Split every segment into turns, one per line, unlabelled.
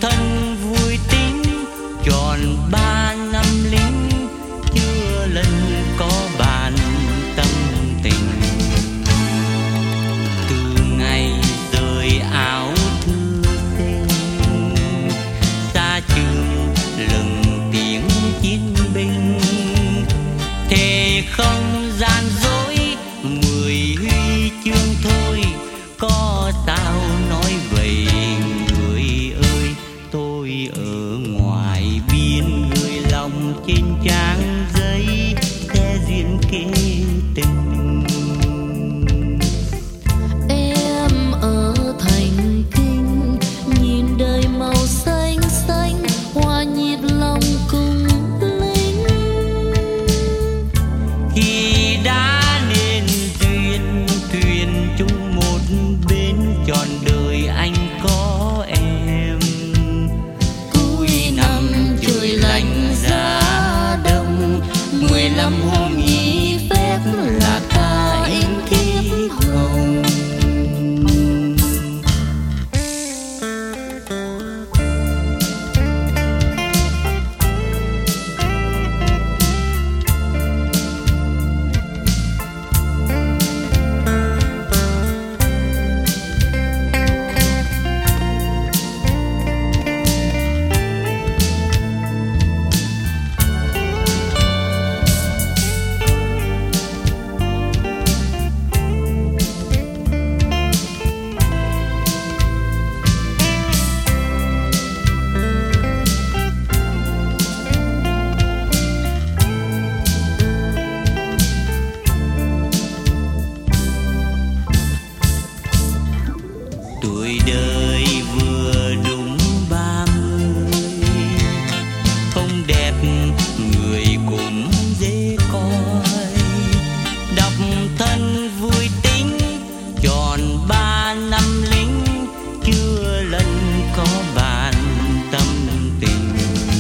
thân vui tính tròn 3 năm lính, chưa lần có bàn tâm tình. Từ ngày rời áo thư sinh, xa trường lừng tiếng chiến binh, thề không gian dối 10 huy chương thôi, có sao nói vậy người ơi. Tôi ở ngoài biên, người lòng trên trang giấy sẽ diễn kể tình.
Em ở thành kinh, nhìn đời màu xanh xanh, hòa nhịp lòng cùng lính.
Khi đã nên duyên thuyền chung một bên, trọn đời anh có em. Cuối năm trời lạnh giá đông, 15 hôm nghỉ phép là ta in kiếp hồng. Tuổi đời vừa đúng 30, không đẹp người cũng dễ coi. Độc thân vui tính tròn 3 năm lính, chưa lần có bàn tâm tình.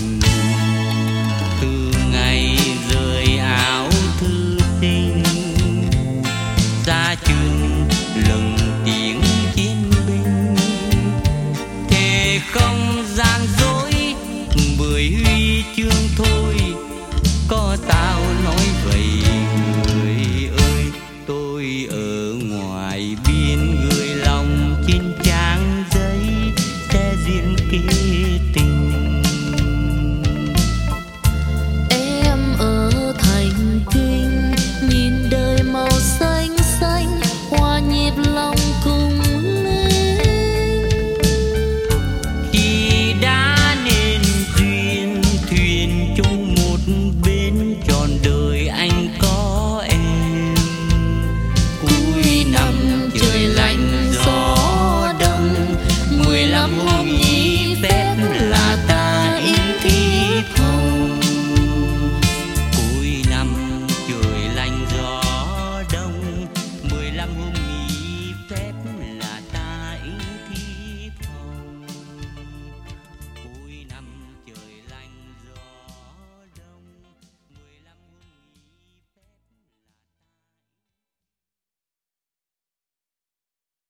Từ ngày rời áo thư sinh, xa trường lừng tiếng chiến binh, thề không gian dối 10 huy chương thôi, có sao nói vậy người ơi. Tôi ở ngoài biên, người lòng trên trang giấy sẽ diễn kể tình.